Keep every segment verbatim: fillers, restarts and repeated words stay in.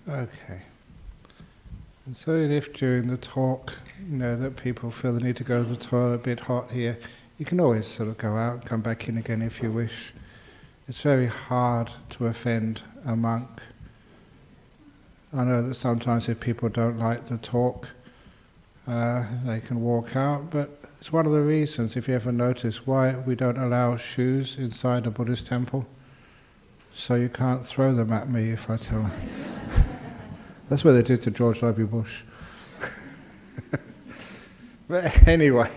Okay. And so if during the talk, you know, that people feel they need to go to the toilet, a bit hot here, you can always sort of go out and come back in again if you wish. It's very hard to offend a monk. I know that sometimes if people don't like the talk, uh, they can walk out, but it's one of the reasons, if you ever notice, why we don't allow shoes inside a Buddhist temple. So you can't throw them at me if I tell them. That's what they did to George W. Bush. But anyway,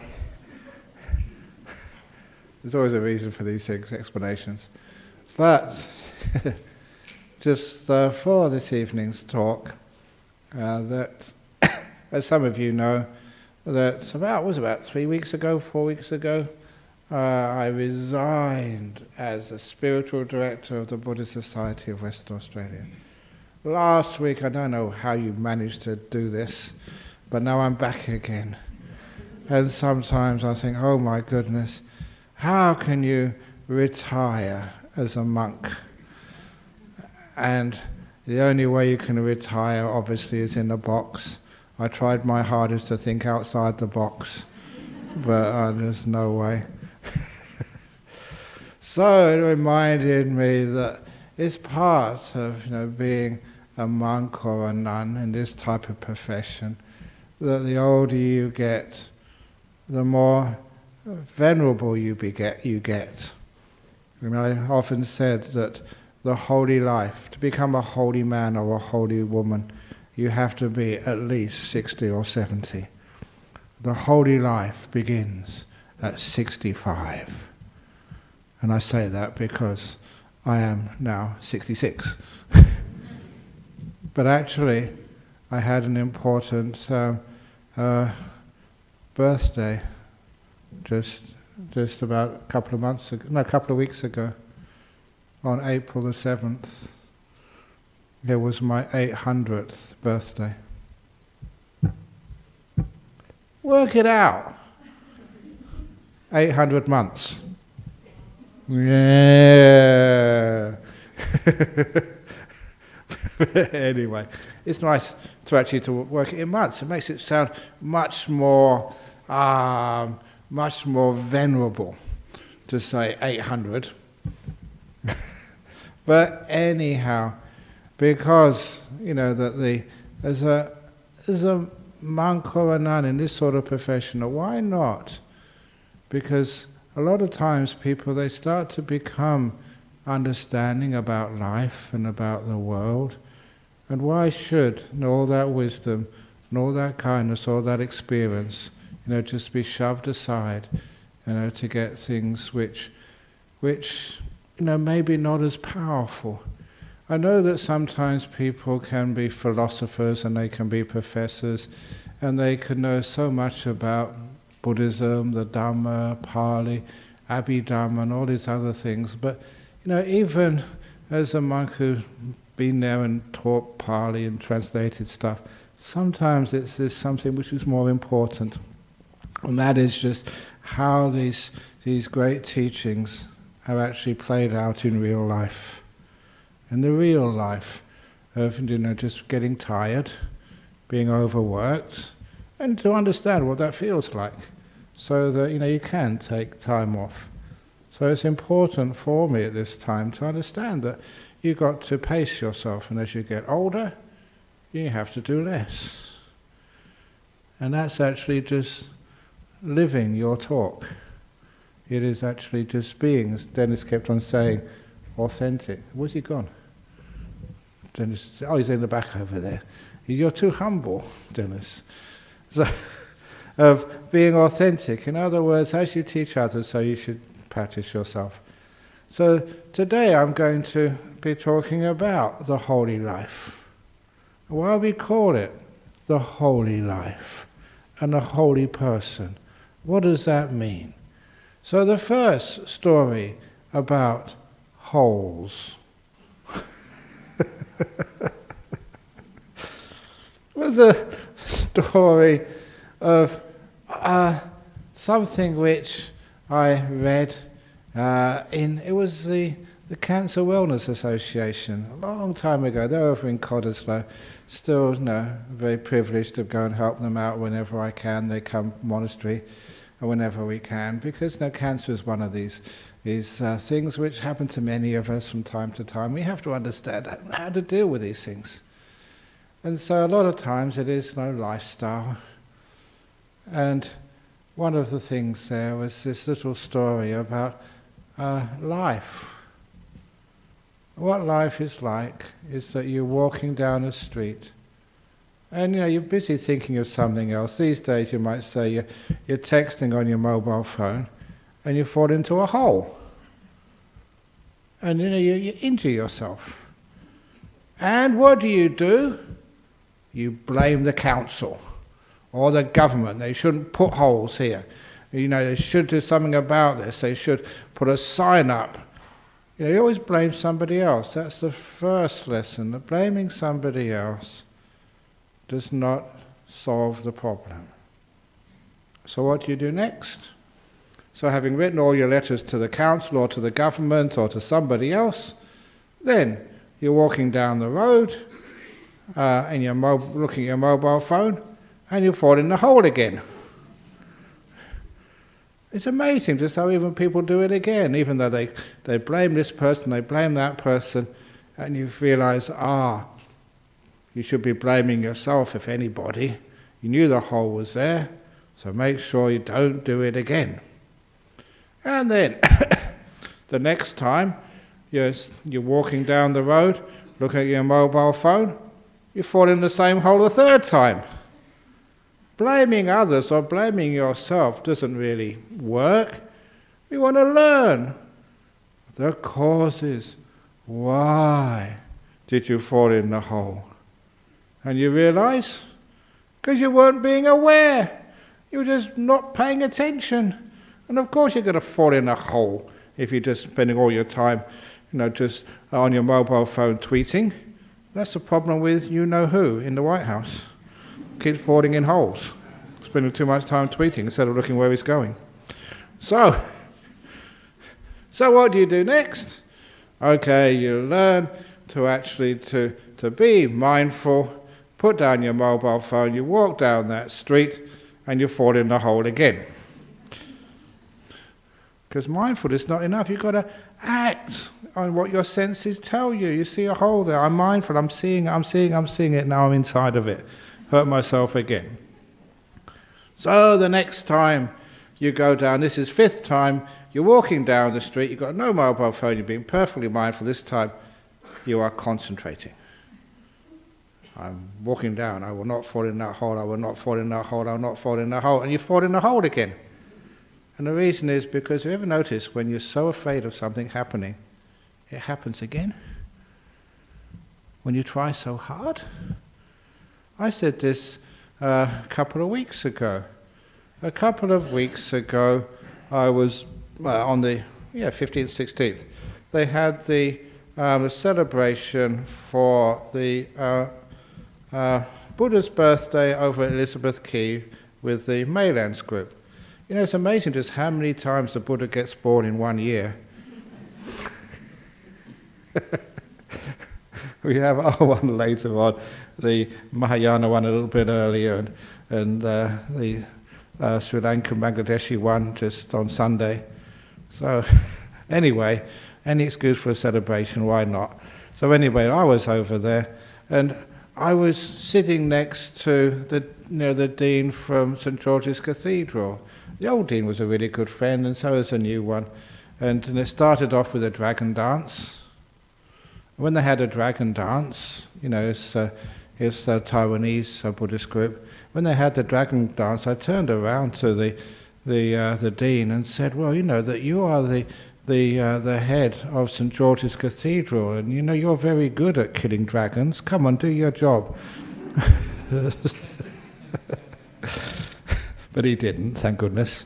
there's always a reason for these things, explanations. But just uh, for this evening's talk, uh, that, as some of you know, that about was about three weeks ago, four weeks ago, uh, I resigned as a spiritual director of the Buddhist Society of Western Australia. Last week, I don't know how you managed to do this, but now I'm back again. And sometimes I think, oh my goodness, how can you retire as a monk? And the only way you can retire, obviously, is in a box. I tried my hardest to think outside the box, but uh, there's no way. So it reminded me that it's part of, you know, being a monk or a nun in this type of profession, that the older you get, the more venerable you beget, you get. You know, I often said that the holy life, to become a holy man or a holy woman, you have to be at least sixty or seventy. The holy life begins at sixty-five. And I say that because I am now sixty-six. But actually, I had an important um, uh, birthday just just about a couple of months ago, no, a couple of weeks ago, on April the seventh. It was my eight hundredth birthday. Work it out. eight hundred months. Yeah. Anyway, it's nice to actually to work it in months. It makes it sound much more, um, much more venerable to say eight hundred. But anyhow, because you know that the as a as a monk or a nun in this sort of profession, why not? Because a lot of times people, they start to become understanding about life and about the world. And why should and all that wisdom and all that kindness, all that experience, you know, just be shoved aside, you know, to get things which, which, you know, maybe not as powerful. I know that sometimes people can be philosophers and they can be professors and they can know so much about Buddhism, the Dhamma, Pali, Abhidhamma and all these other things, but you know, even as a monk who's been there and taught Pali and translated stuff, sometimes it's there's something which is more important, and that is just how these these great teachings have actually played out in real life. In the real life of, you know, just getting tired, being overworked, and to understand what that feels like, so that, you know, you can take time off. So it's important for me at this time to understand that you've got to pace yourself, and as you get older, you have to do less. And that's actually just living your talk. It is actually just being, as Dennis kept on saying, authentic. Where's he gone? Dennis said, oh, he's in the back over there. You're too humble, Dennis. So, of being authentic. In other words, as you teach others, so you should practice yourself. So today I'm going to be talking about the holy life. Why we call it the holy life and a holy person. What does that mean? So the first story about holes was a story of uh, something which I read uh, in, it was the, the Cancer Wellness Association, a long time ago. They're over in Cottesloe. Still, you know, very privileged to go and help them out whenever I can. They come monastery whenever we can, because you know, cancer is one of these these uh, things which happen to many of us from time to time. We have to understand how to deal with these things. And so a lot of times it is, you know, lifestyle. And one of the things there was this little story about uh, life. What life is like is that you're walking down a street and you know, you're busy thinking of something else. These days you might say you're, you're texting on your mobile phone and you fall into a hole. And you know, you, you injure yourself. And what do you do? You blame the council or the government. They shouldn't put holes here. You know, they should do something about this. They should put a sign up. You know, you always blame somebody else. That's the first lesson, that blaming somebody else does not solve the problem. So what do you do next? So having written all your letters to the council or to the government or to somebody else, then you're walking down the road uh, and you're mo- looking at your mobile phone and you fall in the hole again. It's amazing just how even people do it again, even though they, they blame this person, they blame that person, and you realize, ah, you should be blaming yourself if anybody. You knew the hole was there, so make sure you don't do it again. And then, the next time you're, you're walking down the road, looking at your mobile phone, you fall in the same hole the third time. Blaming others or blaming yourself doesn't really work. We want to learn the causes. Why did you fall in the hole? And you realize, because you weren't being aware. You were just not paying attention. And of course you're going to fall in a hole if you're just spending all your time, you know, just on your mobile phone tweeting. That's the problem with you-know-who in the White House. Keeps falling in holes, spending too much time tweeting instead of looking where he's going. So, so what do you do next? Okay, you learn to actually to, to be mindful, put down your mobile phone, you walk down that street, and you fall in the hole again. Because mindfulness is not enough. You've got to act on what your senses tell you. You see a hole there. I'm mindful. I'm seeing it. I'm seeing. I'm seeing it. Now I'm inside of it. Hurt myself again. So the next time you go down, this is fifth time. You're walking down the street. You've got no mobile phone. You're being perfectly mindful. This time, you are concentrating. I'm walking down. I will not fall in that hole. I will not fall in that hole. I will not fall in that hole. And you fall in the hole again. And the reason is because, have you ever noticed when you're so afraid of something happening, it happens again? When you try so hard? I said this uh, a couple of weeks ago. A couple of weeks ago, I was uh, on the yeah fifteenth, sixteenth. They had the um, celebration for the uh, uh, Buddha's birthday over at Elizabeth Quay with the Maylands group. You know, it's amazing just how many times the Buddha gets born in one year. We have our one later on, the Mahayana one a little bit earlier, and, and uh, the uh, Sri Lankan Bangladeshi one just on Sunday. So anyway, any excuse for a celebration, why not? So anyway, I was over there, and I was sitting next to the, you know, the dean from St George's Cathedral. The old dean was a really good friend, and so is a new one. And, and it started off with a dragon dance. When they had a dragon dance, you know, it's, uh, it's a Taiwanese uh, Buddhist group. When they had the dragon dance, I turned around to the the uh, the dean and said, "Well, you know that you are the the uh, the head of St George's Cathedral, and you know you're very good at killing dragons. Come on, do your job." But he didn't, thank goodness.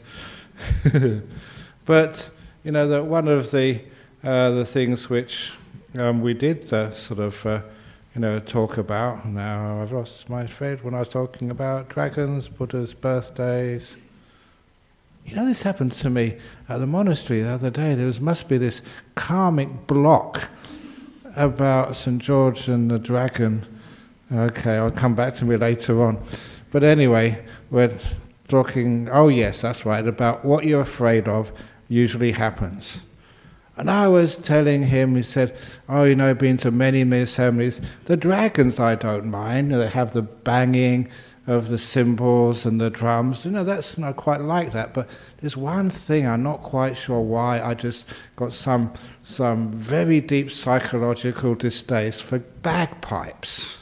But you know that one of the uh, the things which um, we did uh, sort of uh, you know talk about. Now I've lost my thread when I was talking about dragons, Buddha's birthdays. You know, this happened to me at the monastery the other day. There was, must be this karmic block about Saint George and the dragon. Okay, I'll come back to me later on. But anyway, we're talking, oh yes, that's right, about what you're afraid of usually happens. And I was telling him, he said, oh, you know, I've been to many, many ceremonies. The dragons I don't mind. They have the banging of the cymbals and the drums. You know, that's not quite like that. But there's one thing I'm not quite sure why. I just got some, some very deep psychological distaste for bagpipes.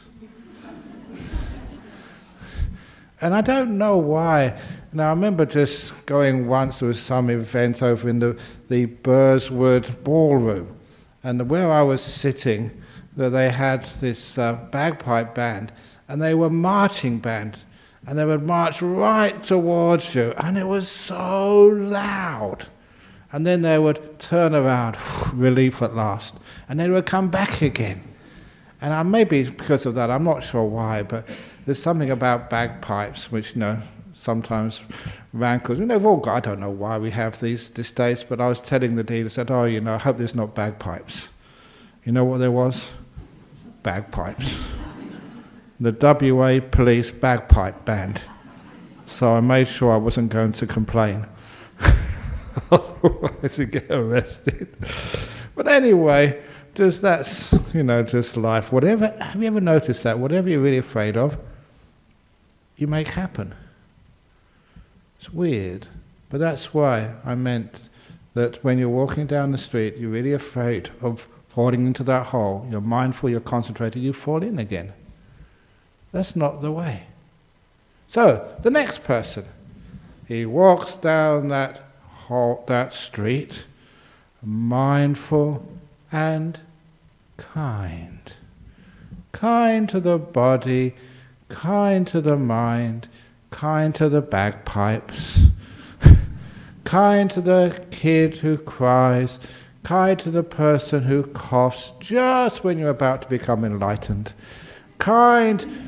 And I don't know why. Now, I remember just going once, there was some event over in the, the Burswood Ballroom, and where I was sitting, that they had this uh, bagpipe band, and they were marching band, and they would march right towards you, and it was so loud. And then they would turn around, relief at last, and then they would come back again. And I, maybe because of that, I'm not sure why, but there's something about bagpipes which, you know, sometimes rankles. You know, we've all got, I don't know why we have these distastes, but I was telling the dealer, said, oh, you know, I hope there's not bagpipes. You know what there was? Bagpipes. The W A Police Bagpipe Band. So I made sure I wasn't going to complain. Otherwise I'd get arrested. But anyway, just that's, you know, just life. Whatever, have you ever noticed that? Whatever you're really afraid of, you make happen. It's weird. But that's why I meant that when you're walking down the street, you're really afraid of falling into that hole. You're mindful, you're concentrated, you fall in again. That's not the way. So, the next person, he walks down that hall, that street, mindful and kind. Kind to the body, kind to the mind, kind to the bagpipes, kind to the kid who cries, kind to the person who coughs just when you're about to become enlightened, kind.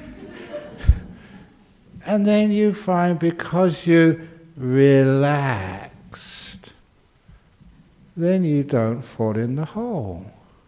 And then you find, because you relaxed, then you don't fall in the hole.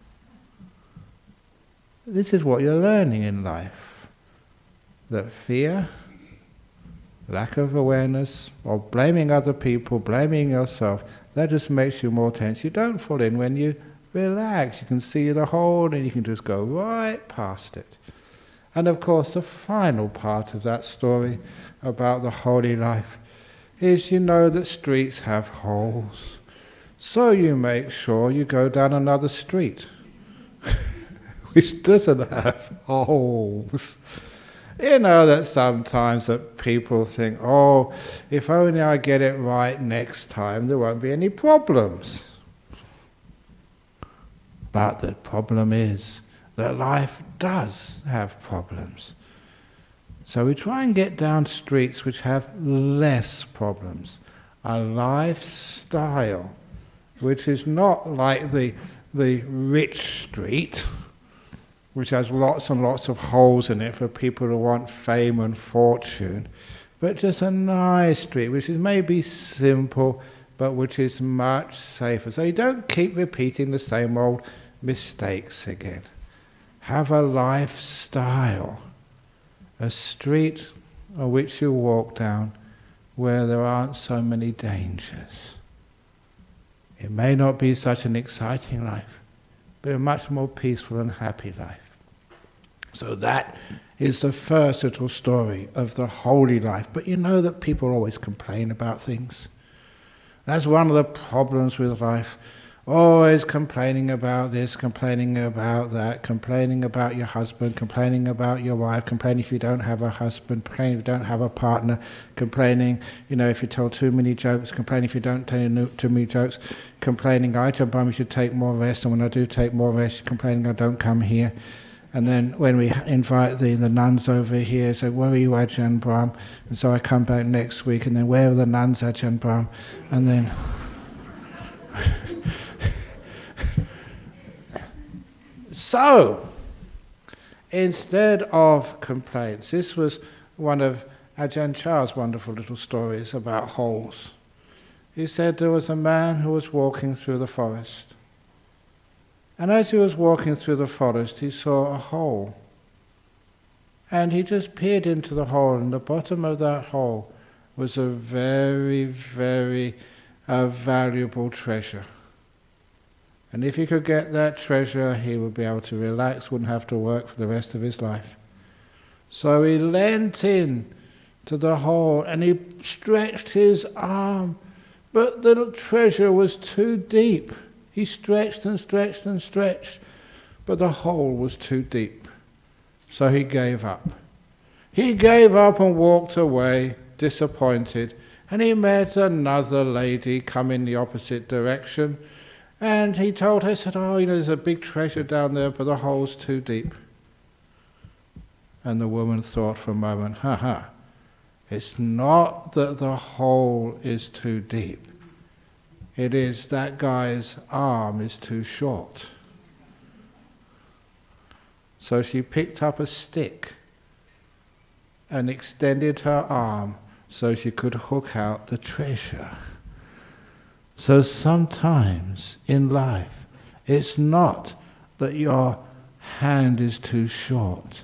This is what you're learning in life. That fear, lack of awareness, or blaming other people, blaming yourself, that just makes you more tense. You don't fall in when you relax. You can see the hole and you can just go right past it. And of course, the final part of that story about the holy life is, you know that streets have holes. So you make sure you go down another street which doesn't have holes. You know that sometimes that people think, oh, if only I get it right next time, there won't be any problems. But the problem is that life does have problems. So we try and get down streets which have less problems. A lifestyle which is not like the, the rich street, which has lots and lots of holes in it for people who want fame and fortune, but just a nice street which is maybe simple, but which is much safer. So you don't keep repeating the same old mistakes again. Have a lifestyle, a street on which you walk down where there aren't so many dangers. It may not be such an exciting life, but a much more peaceful and happy life. So that is the first little story of the holy life. But you know that people always complain about things. That's one of the problems with life. Always complaining about this, complaining about that, complaining about your husband, complaining about your wife, complaining if you don't have a husband, complaining if you don't have a partner, complaining, you know, if you tell too many jokes, complaining if you don't tell too many jokes, complaining, I Ajahn Brahm, you should take more rest, and when I do take more rest, complaining I don't come here. And then when we invite the, the nuns over here, say, where are you, Ajahn Brahm? And so I come back next week, and then where are the nuns, Ajahn Brahm? And then... So, instead of complaints, this was one of Ajahn Chah's wonderful little stories about holes. He said there was a man who was walking through the forest. And as he was walking through the forest, he saw a hole. And he just peered into the hole, and the bottom of that hole was a very, very uh, valuable treasure. And if he could get that treasure, he would be able to relax, wouldn't have to work for the rest of his life. So he leant in to the hole and he stretched his arm, but the treasure was too deep. He stretched and stretched and stretched, but the hole was too deep. So he gave up. He gave up and walked away, disappointed, and he met another lady coming the opposite direction, and he told her, he said, oh, you know, there's a big treasure down there, but the hole's too deep. And the woman thought for a moment, ha ha, it's not that the hole is too deep. It is that guy's arm is too short. So she picked up a stick and extended her arm so she could hook out the treasure. So sometimes in life, it's not that your hand is too short,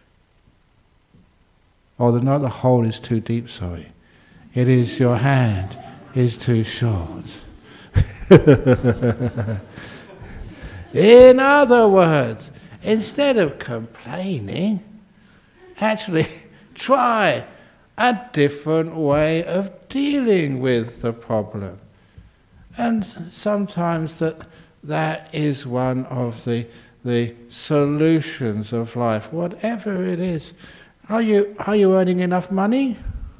or the, not the hole is too deep, sorry. It is your hand is too short. In other words, instead of complaining, actually try a different way of dealing with the problem. And sometimes that that is one of the the solutions of life, whatever it is. Are you are you earning enough money?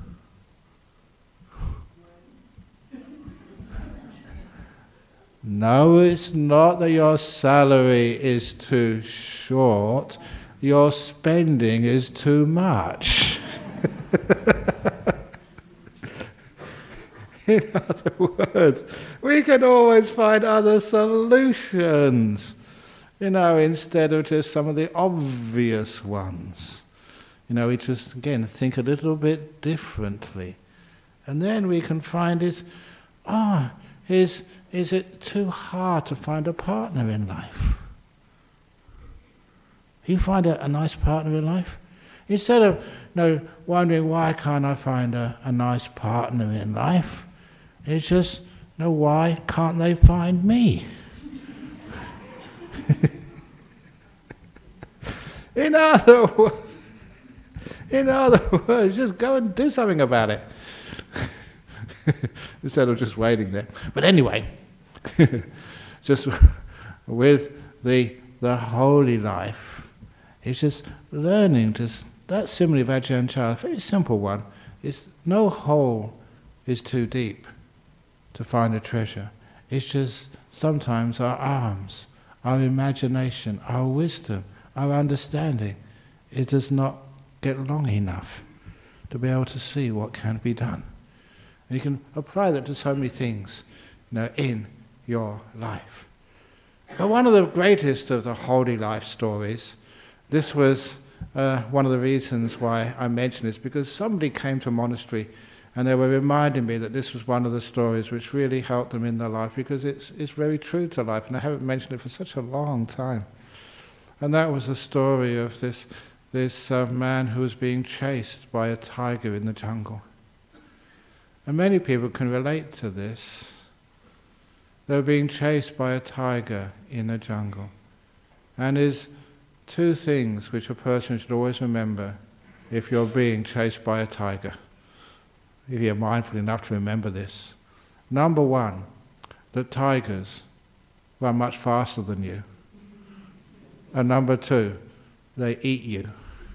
No, it's not that your salary is too short. Your spending is too much. In other words, we can always find other solutions, you know, instead of just some of the obvious ones. You know, we just, again, think a little bit differently. And then we can find it, ah, oh, is, is it too hard to find a partner in life? You find a, a nice partner in life? Instead of, you know, wondering, why can't I find a, a nice partner in life? It's just, you know, why can't they find me? in other words, in other words, just go and do something about it. Instead of just waiting there. But anyway, just with the the holy life, it's just learning to, that simile of Ajahn Chah, a very simple one, is no hole is too deep to find a treasure. It's just sometimes our arms, our imagination, our wisdom, our understanding, it does not get long enough to be able to see what can be done. And you can apply that to so many things, you know, in your life. But one of the greatest of the holy life stories, this was uh, one of the reasons why I mention this, because somebody came to a monastery and they were reminding me that this was one of the stories which really helped them in their life, because it's, it's very true to life, and I haven't mentioned it for such a long time. And that was the story of this, this uh, man who was being chased by a tiger in the jungle. And many people can relate to this. They were being chased by a tiger in the jungle. And there's two things which a person should always remember if you're being chased by a tiger, if you're mindful enough to remember this. Number one, that tigers run much faster than you. And number two, they eat you.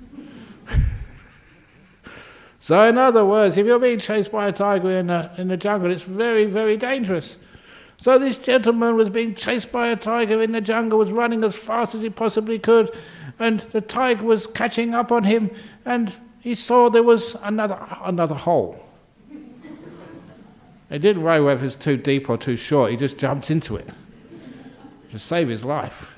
So in other words, if you're being chased by a tiger in the, in the jungle, it's very, very dangerous. So this gentleman was being chased by a tiger in the jungle, was running as fast as he possibly could, and the tiger was catching up on him, and he saw there was another, another hole. He didn't worry whether it was too deep or too short, he just jumped into it to save his life.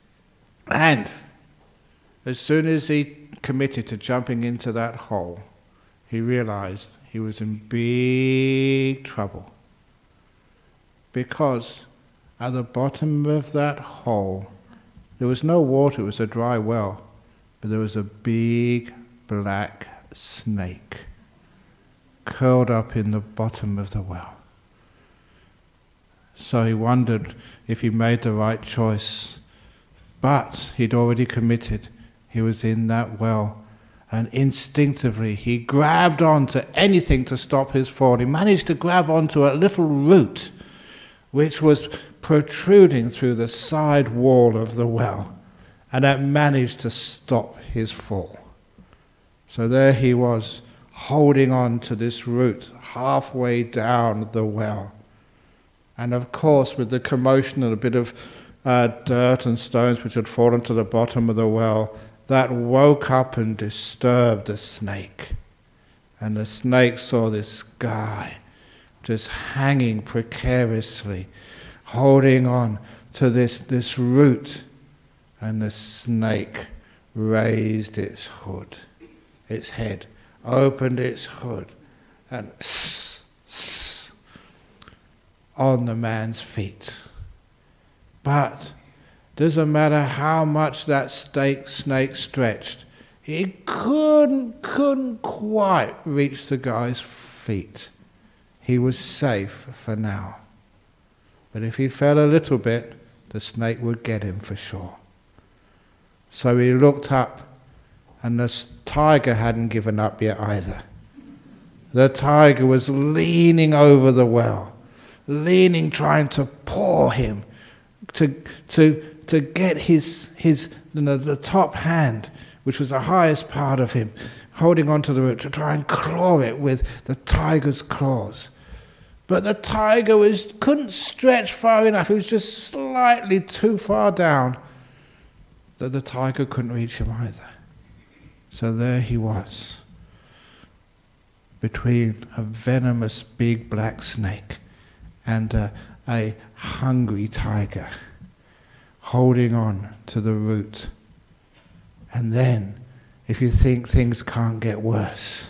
And as soon as he committed to jumping into that hole, he realized he was in big trouble. Because at the bottom of that hole, there was no water, it was a dry well, but there was a big black snake curled up in the bottom of the well. So he wondered if he made the right choice, but he'd already committed. He was in that well, and instinctively he grabbed onto anything to stop his fall. He managed to grab onto a little root which was protruding through the side wall of the well, and that managed to stop his fall. So there he was, holding on to this root halfway down the well. And of course, with the commotion and a bit of uh, dirt and stones which had fallen to the bottom of the well, that woke up and disturbed the snake. And the snake saw this guy just hanging precariously, holding on to this, this root. And the snake raised its hood, its head, opened its hood, and sss, sss, on the man's feet. But doesn't matter how much that snake, snake stretched, he couldn't, couldn't quite reach the guy's feet. He was safe for now. But if he fell a little bit, the snake would get him for sure. So he looked up, and the tiger hadn't given up yet either. The tiger was leaning over the well, leaning, trying to paw him, to, to, to get his, his you know, the top hand, which was the highest part of him, holding onto the root, to try and claw it with the tiger's claws. But the tiger was, couldn't stretch far enough. It was just slightly too far down that the tiger couldn't reach him either. So there he was, between a venomous big black snake and a, a hungry tiger, holding on to the root. And then, if you think things can't get worse,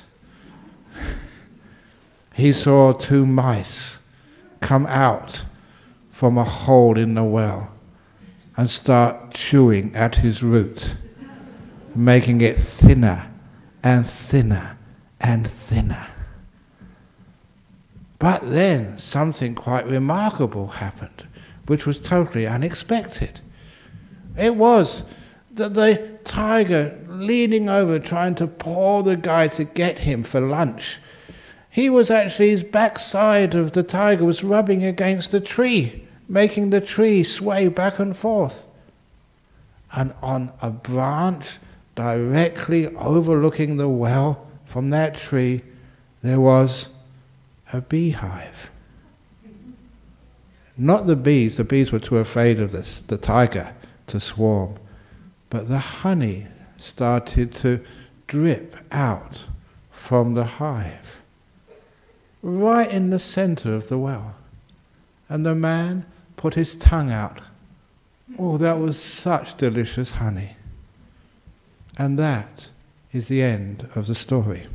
he saw two mice come out from a hole in the well and start chewing at his root, making it thinner and thinner and thinner. But then something quite remarkable happened, which was totally unexpected. It was that the tiger, leaning over, trying to paw the guy to get him for lunch, he was actually, his backside of the tiger was rubbing against the tree, making the tree sway back and forth. And on a branch directly overlooking the well from that tree, there was a beehive. Not the bees, the bees were too afraid of this, the tiger to swarm, but the honey started to drip out from the hive, right in the center of the well. And the man put his tongue out. Oh, that was such delicious honey. And that is the end of the story.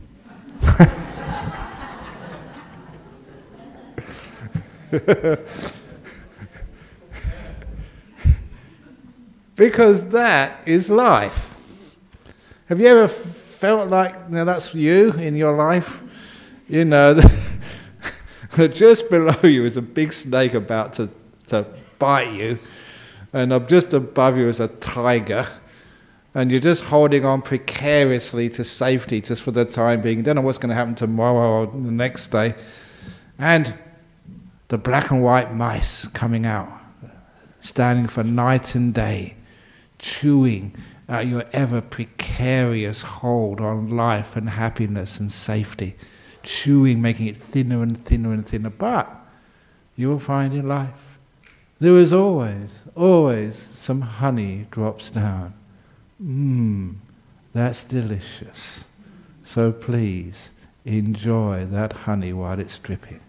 Because that is life. Have you ever felt like, you know, that's you in your life? You know, that just below you is a big snake about to, to bite you, and up just above you is a tiger, and you're just holding on precariously to safety just for the time being. You don't know what's going to happen tomorrow or the next day. And the black and white mice coming out, standing for night and day, chewing at your ever precarious hold on life and happiness and safety, chewing, making it thinner and thinner and thinner. But you will find in life, there is always, always some honey drops down. Mmm, that's delicious. So please, enjoy that honey while it's dripping.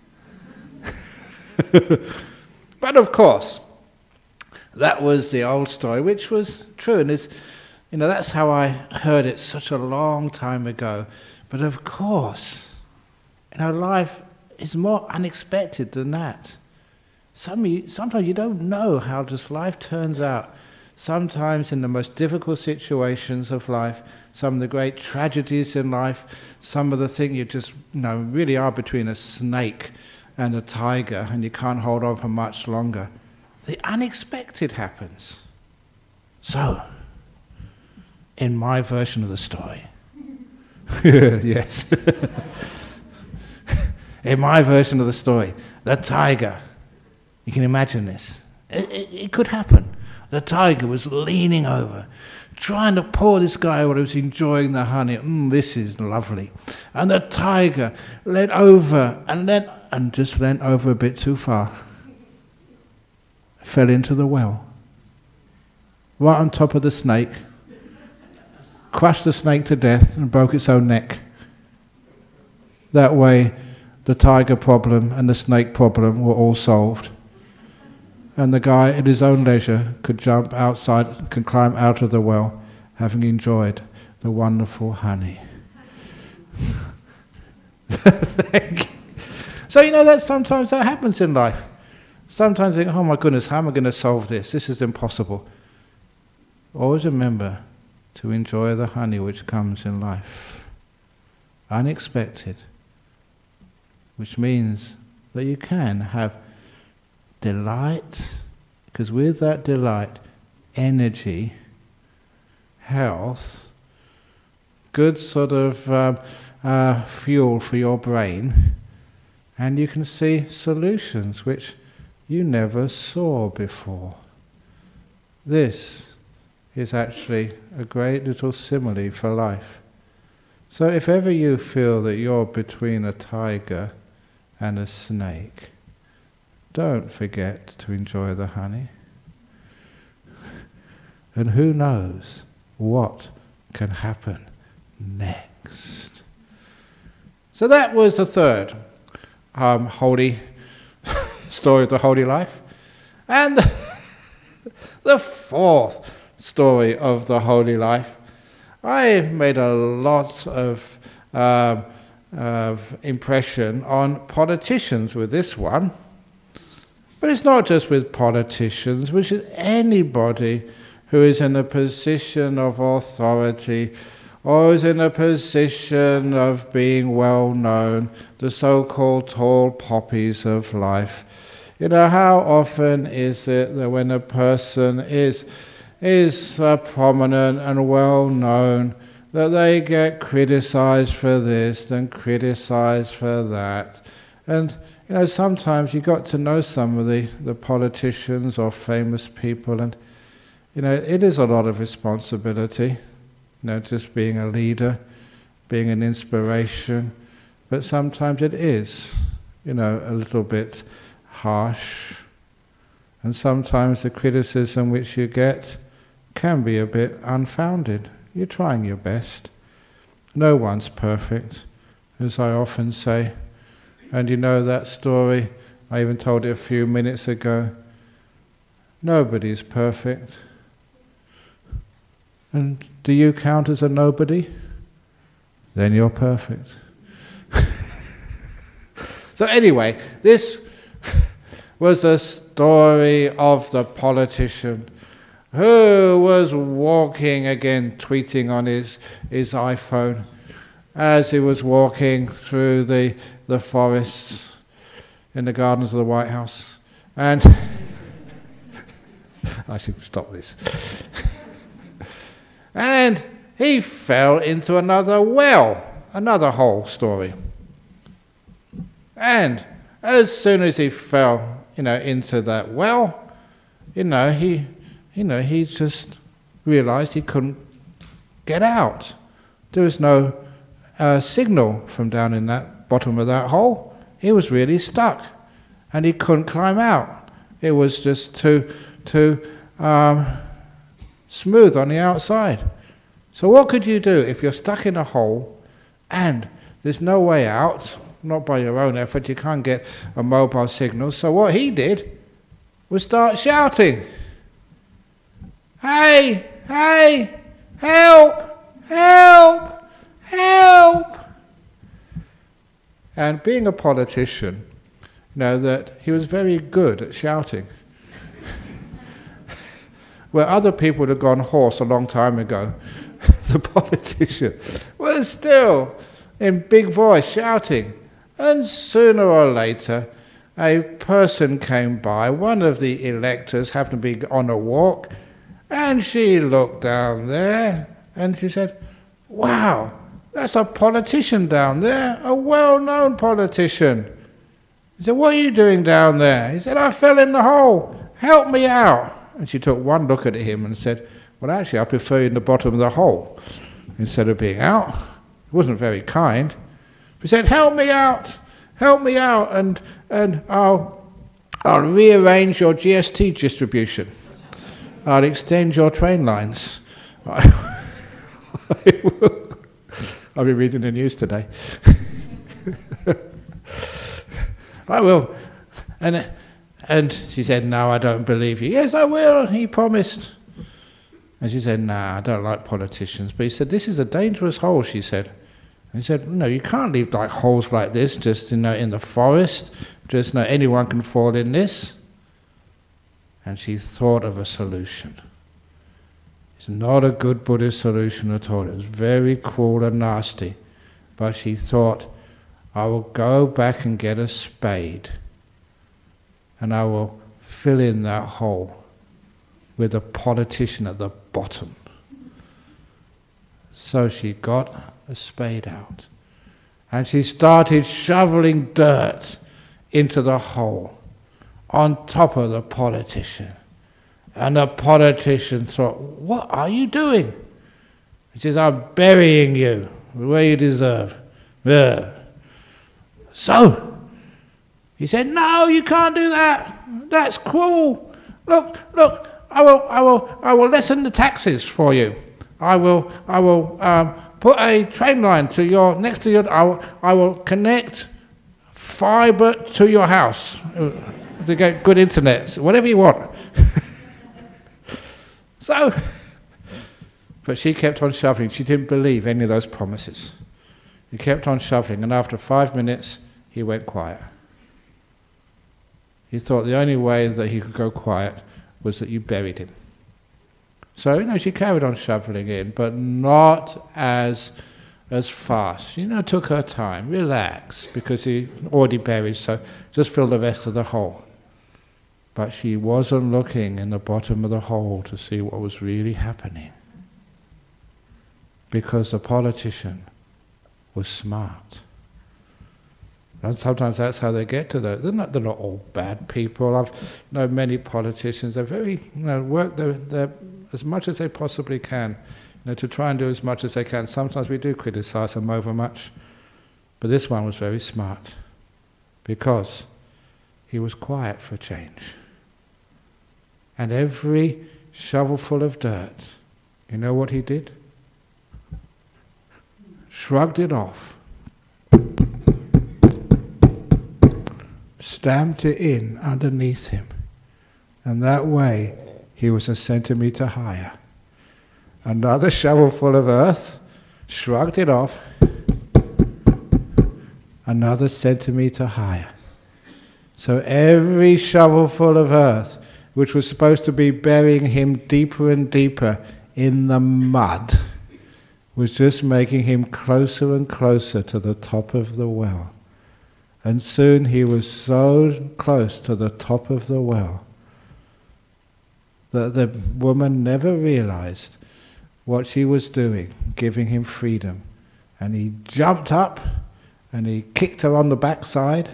But of course, that was the old story, which was true, and is, you know, that's how I heard it such a long time ago. But of course, you know, life is more unexpected than that. Some, sometimes you don't know how this life turns out. Sometimes in the most difficult situations of life, some of the great tragedies in life, some of the things you just, you know, really are between a snake and a tiger and you can't hold on for much longer. The unexpected happens. So, in my version of the story, yes, in my version of the story, the tiger, you can imagine this, it, it, it could happen. The tiger was leaning over, trying to pour this guy while he was enjoying the honey. Mm, this is lovely. And the tiger leant over and leant, and just leant over a bit too far. Fell into the well. Right on top of the snake. Crushed the snake to death and broke its own neck. That way, the tiger problem and the snake problem were all solved. And the guy at his own leisure could jump outside, could climb out of the well, having enjoyed the wonderful honey. Thank you. So you know that sometimes that happens in life. Sometimes you think, oh my goodness, how am I going to solve this? This is impossible. Always remember to enjoy the honey which comes in life. Unexpected. Which means that you can have delight, because with that delight, energy, health, good sort of um, uh, fuel for your brain, and you can see solutions which you never saw before. This is actually a great little simile for life. So if ever you feel that you're between a tiger and a snake, don't forget to enjoy the honey. And who knows what can happen next. So that was the third um, holy story of the holy life. And the fourth story of the holy life. I made a lot of, um, of impression on politicians with this one. But it's not just with politicians, which is anybody who is in a position of authority or is in a position of being well known, the so-called tall poppies of life. You know, how often is it that when a person is, is uh, prominent and well known, that they get criticized for this and criticized for that? And you know, sometimes you got to know some of the, the politicians or famous people, and you know, it is a lot of responsibility, you know, just being a leader, being an inspiration, but sometimes it is, you know, a little bit harsh, and sometimes the criticism which you get can be a bit unfounded. You're trying your best. No one's perfect, as I often say. And you know that story, I even told it a few minutes ago. Nobody's perfect. And do you count as a nobody? Then you're perfect. So anyway, this was a story of the politician who was walking, again tweeting on his, his iPhone, as he was walking through the, the forests in the gardens of the White House. And I should stop this. And he fell into another well, another whole story. And as soon as he fell, you know, into that well, you know, he, you know, he just realized he couldn't get out. There was no uh, signal from down in that bottom of that hole. He was really stuck, and he couldn't climb out. It was just too, too um, smooth on the outside. So what could you do if you're stuck in a hole and there's no way out? Not by your own effort, you can't get a mobile signal. So what he did was start shouting, "Hey, hey, help, help, help!" And being a politician, you know, that he was very good at shouting. Where other people would have gone hoarse a long time ago, the politician was still in big voice shouting. And sooner or later, a person came by, one of the electors happened to be on a walk, and she looked down there and she said, "Wow, that's a politician down there, a well-known politician." He said, "What are you doing down there?" He said, "I fell in the hole, help me out." And she took one look at him and said, "Well, actually, I prefer you in the bottom of the hole instead of being out." It wasn't very kind. He said, "Help me out, help me out, and and I'll I'll rearrange your G S T distribution. I'll extend your train lines." I will. I'll be reading the news today. I will. And and she said, "No, I don't believe you." "Yes, I will," he promised. And she said, "Nah, I don't like politicians." But he said, "This is a dangerous hole," she said. And he said, "No, you can't leave like holes like this just, you know, in the forest. Just, you know, anyone can fall in this." And she thought of a solution. It's not a good Buddhist solution at all. It was very cruel and nasty. But she thought, "I will go back and get a spade, and I will fill in that hole with a politician at the bottom." So she got a spade out, and she started shoveling dirt into the hole on top of the politician. And the politician thought, "What are you doing?" He says, "I'm burying you where you deserve." Yeah. So he said, "No, you can't do that. That's cruel. Look, look, I will, I will, I will lessen the taxes for you. I will, I will um, put a train line to your next to your. I will, I will connect fibre to your house to get good internet. Whatever you want." So, but she kept on shoveling. She didn't believe any of those promises. He kept on shoveling, and after five minutes, he went quiet. He thought the only way that he could go quiet was that you buried him. So, you know, she carried on shoveling in, but not as as fast. You know, took her time, relax, because he already buried, so just fill the rest of the hole. But she wasn't looking in the bottom of the hole to see what was really happening. Because the politician was smart. And sometimes that's how they get to those. They're not, they're not all bad people. I've known many politicians. They're very, you know, work they're, they're, as much as they possibly can, you know, to try and do as much as they can. Sometimes we do criticize them over much. But this one was very smart. Because he was quiet for a change. And every shovelful of dirt, you know what he did? Shrugged it off. Stamped it in underneath him. And that way, he was a centimetre higher. Another shovelful of earth, shrugged it off, another centimetre higher. So every shovelful of earth, which was supposed to be burying him deeper and deeper in the mud, was just making him closer and closer to the top of the well. And soon he was so close to the top of the well that the woman never realized what she was doing, giving him freedom. And he jumped up and he kicked her on the backside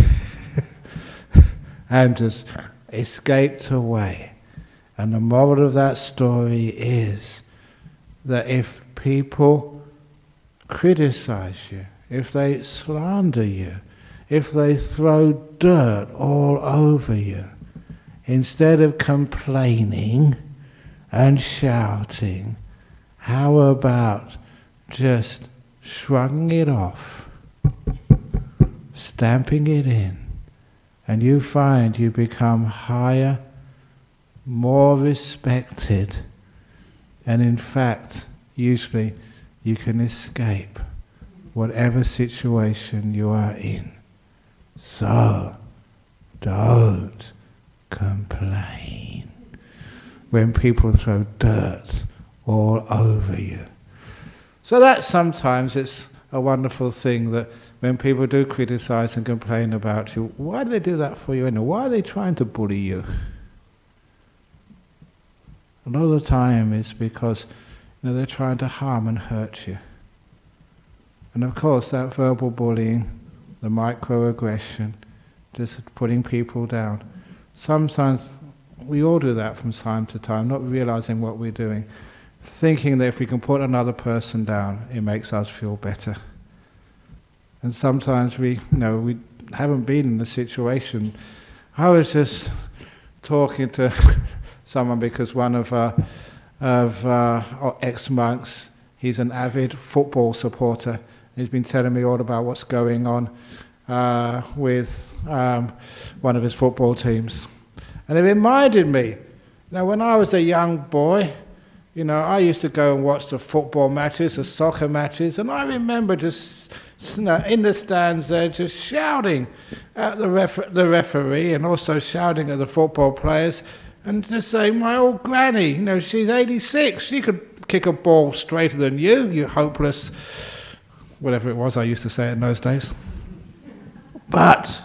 and just escaped away. And the moral of that story is that if people criticize you, if they slander you, if they throw dirt all over you, instead of complaining and shouting, how about just shrugging it off, stamping it in, and you find you become higher, more respected, and in fact, usually you can escape whatever situation you are in. So, don't complain when people throw dirt all over you. So that sometimes it's a wonderful thing that when people do criticize and complain about you, why do they do that for you anyway? Why are they trying to bully you? A lot of the time it's because, you know, they're trying to harm and hurt you. And of course that verbal bullying, the microaggression, just putting people down. Sometimes we all do that from time to time, not realizing what we're doing, thinking that if we can put another person down, it makes us feel better. And sometimes we, you know, we haven't been in the situation. I was just talking to someone because one of our of uh, ex-monks, he's an avid football supporter. He's been telling me all about what's going on uh, with um, one of his football teams. And it reminded me, now when I was a young boy, you know, I used to go and watch the football matches, the soccer matches, and I remember just, you know, in the stands there just shouting at the, refer the referee and also shouting at the football players and just saying, my old granny, you know, she's eighty-six, she could kick a ball straighter than you, you hopeless, whatever it was I used to say in those days. But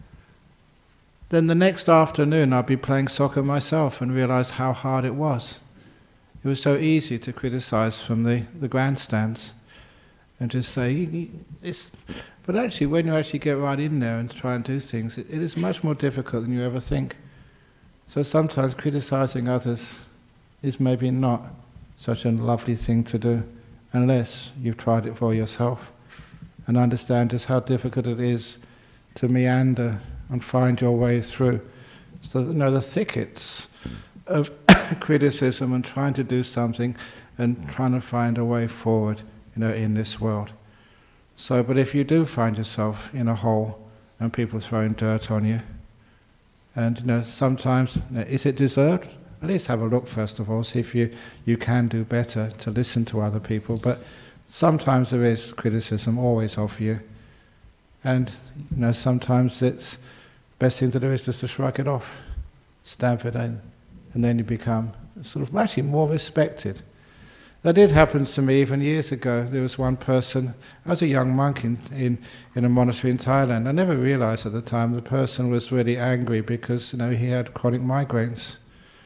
then the next afternoon I'd be playing soccer myself and realise how hard it was. It was so easy to criticize from the, the grandstands and just say, it's, but actually when you actually get right in there and try and do things, it, it is much more difficult than you ever think. So sometimes criticizing others is maybe not such a lovely thing to do unless you've tried it for yourself and understand just how difficult it is to meander and find your way through. So, you know, the thickets of criticism and trying to do something and trying to find a way forward, you know, in this world. So, but if you do find yourself in a hole and people throwing dirt on you, and you know, sometimes, you know, is it deserved? At least have a look first of all, see if you, you can do better to listen to other people. But sometimes there is criticism always of you. And you know, sometimes it's best thing to do is just to shrug it off, stamp it in, and then you become sort of actually more respected. That did happen to me even years ago. There was one person, I was a young monk in, in, in a monastery in Thailand. I never realized at the time the person was really angry because, you know, he had chronic migraines.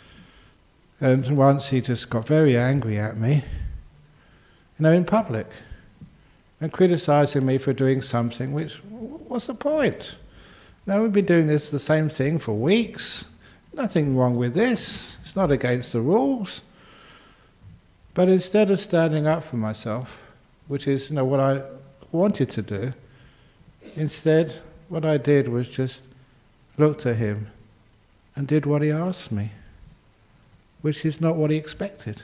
And once he just got very angry at me, you know, in public, and criticizing me for doing something which, what's the point? Now we've been doing this, the same thing for weeks. Nothing wrong with this. It's not against the rules. But instead of standing up for myself, which is, you know, what I wanted to do, instead what I did was just looked at him and did what he asked me, which is not what he expected.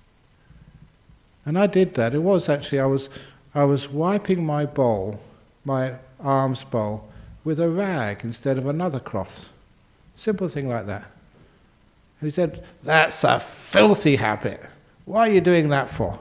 And I did that. It was actually, I was, I was wiping my bowl, my alms bowl, with a rag instead of another cloth. Simple thing like that. And he said, "That's a filthy habit. Why are you doing that for?"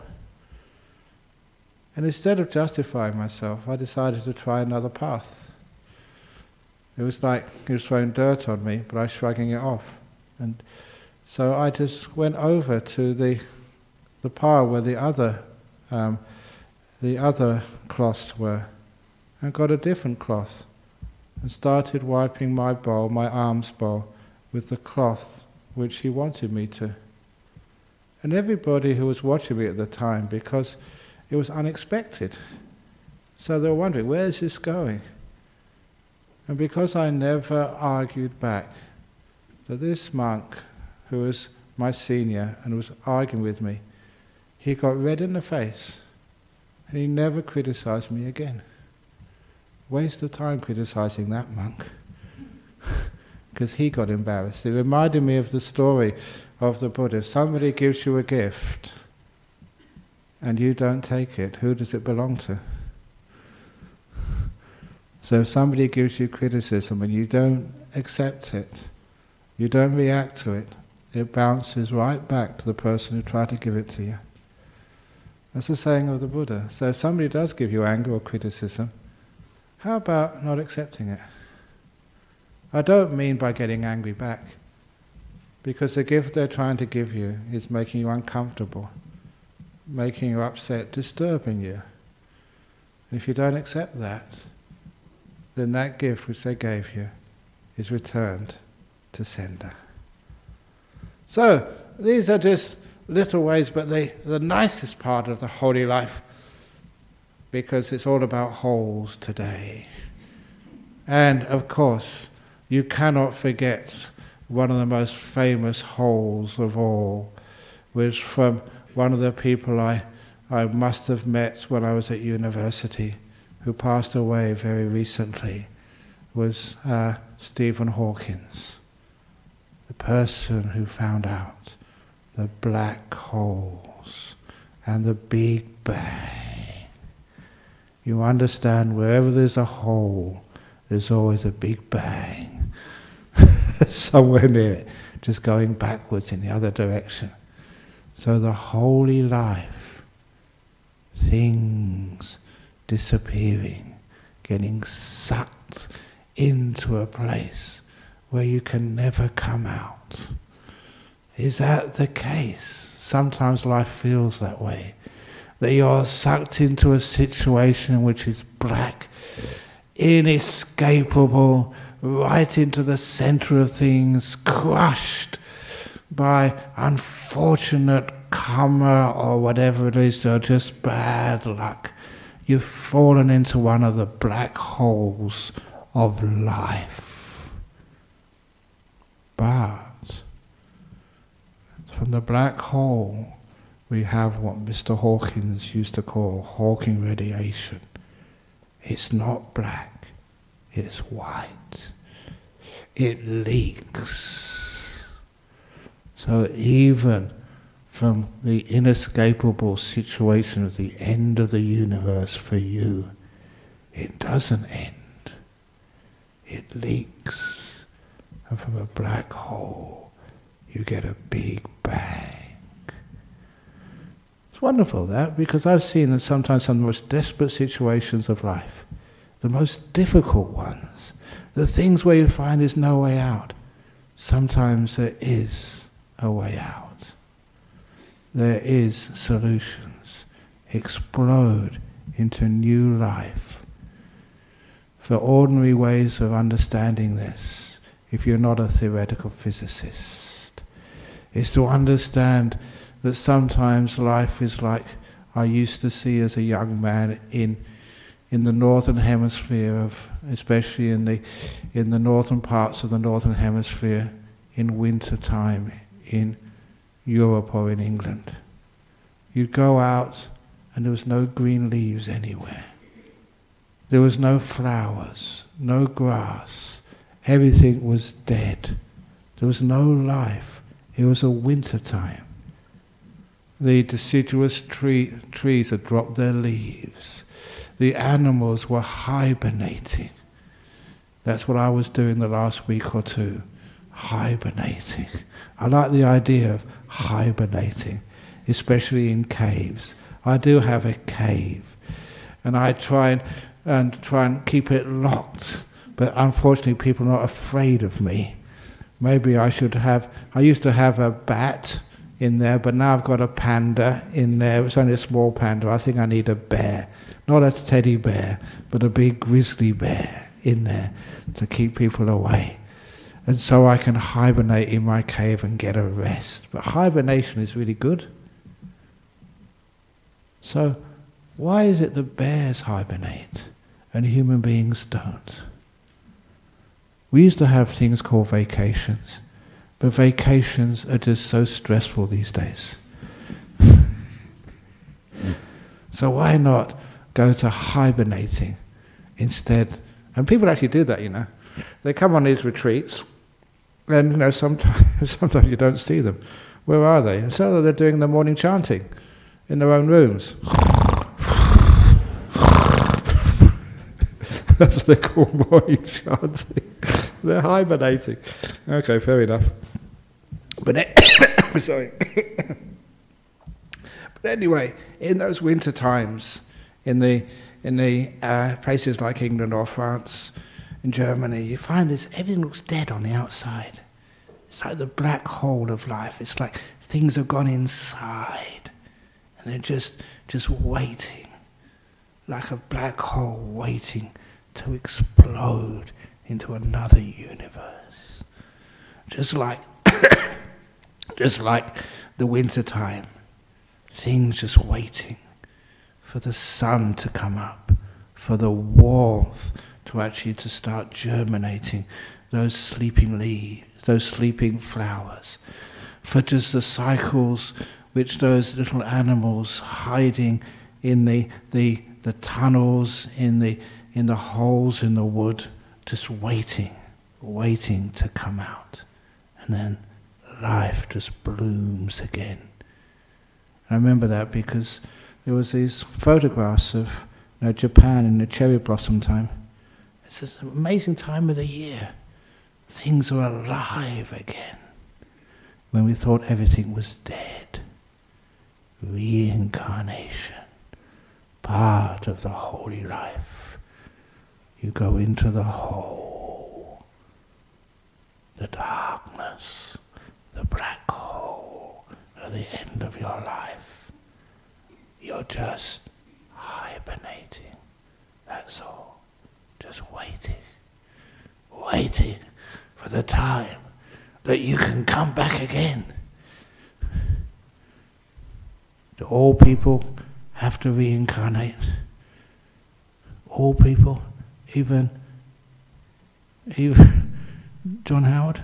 And instead of justifying myself, I decided to try another path. It was like he was throwing dirt on me, but I was shrugging it off. And so I just went over to the the pile where the other um, the other cloths were, and got a different cloth, and started wiping my bowl, my alms bowl, with the cloth which he wanted me to. And everybody who was watching me at the time, because it was unexpected, so they were wondering, where is this going? And because I never argued back, that this monk, who was my senior and was arguing with me, he got red in the face, and he never criticized me again. Waste of time criticizing that monk, because he got embarrassed. It reminded me of the story of the Buddha. If somebody gives you a gift and you don't take it, who does it belong to? So if somebody gives you criticism and you don't accept it, you don't react to it, it bounces right back to the person who tried to give it to you. That's the saying of the Buddha. So if somebody does give you anger or criticism, how about not accepting it? I don't mean by getting angry back, because the gift they're trying to give you is making you uncomfortable, making you upset, disturbing you. And if you don't accept that, then that gift which they gave you is returned to sender. So, these are just little ways, but they, the nicest part of the holy life, because it's all about wholes today. And of course, you cannot forget one of the most famous wholes of all, which from one of the people I, I must have met when I was at university, who passed away very recently, was uh, Stephen Hawkins, the person who found out the black holes and the Big Bang. You understand, wherever there's a hole, there's always a Big Bang somewhere near it, just going backwards in the other direction. So the holy life, things disappearing, getting sucked into a place where you can never come out. Is that the case? Sometimes life feels that way, that you're sucked into a situation which is black, inescapable, right into the center of things, crushed by unfortunate karma or whatever it is, or just bad luck. You've fallen into one of the black holes of life. But from the black hole, we have what Mister Hawkins used to call Hawking radiation. It's not black, it's white. It leaks. So even from the inescapable situation of the end of the universe for you, it doesn't end. It leaks. And from a black hole, you get a Big Bang. It's wonderful, that, because I've seen that sometimes some of the most desperate situations of life, the most difficult ones, the things where you find there's no way out, sometimes there is a way out. There is solutions. Explode into new life. For ordinary ways of understanding this, if you're not a theoretical physicist, is to understand that sometimes life is like I used to see as a young man in in the northern hemisphere of, especially in the in the northern parts of the northern hemisphere in winter time in Europe or in England. You'd go out and there was no green leaves anywhere. There was no flowers, no grass. Everything was dead. There was no life. It was a winter time. The deciduous tree, trees had dropped their leaves. The animals were hibernating. That's what I was doing the last week or two, hibernating. I like the idea of hibernating, especially in caves. I do have a cave, and I try and, and try and keep it locked, but unfortunately people are not afraid of me. Maybe I should have, I used to have a bat in there, but now I've got a panda in there. It's only a small panda. I think I need a bear. Not a teddy bear, but a big grizzly bear in there to keep people away. And so I can hibernate in my cave and get a rest. But hibernation is really good. So why is it that bears hibernate and human beings don't? We used to have things called vacations, but vacations are just so stressful these days. So why not go to hibernating instead? And people actually do that, you know. They come on these retreats, and you know sometimes sometimes you don't see them. Where are they? And so they're doing the morning chanting in their own rooms. That's what they call morning chanting. They're hibernating. Okay, fair enough. But sorry. Anyway, in those winter times, in the in the uh, places like England or France and Germany, you find this, everything looks dead on the outside. It's like the black hole of life. It's like things have gone inside, and they're just just waiting, like a black hole waiting to explode into another universe. Just like, just like the winter time, things just waiting for the sun to come up, for the warmth to actually to start germinating those sleeping leaves, those sleeping flowers, for just the cycles which those little animals hiding in the the, the tunnels, in the in the holes in the wood, just waiting, waiting to come out. And then life just blooms again. I remember that because there was these photographs of, you know, Japan in the cherry blossom time. It's an amazing time of the year. Things are alive again. When we thought everything was dead. Reincarnation, part of the holy life. You go into the hole, the darkness, the black hole at the end of your life. You're just hibernating, that's all. Just waiting, waiting for the time that you can come back again. Do all people have to reincarnate? All people? Even, even John Howard?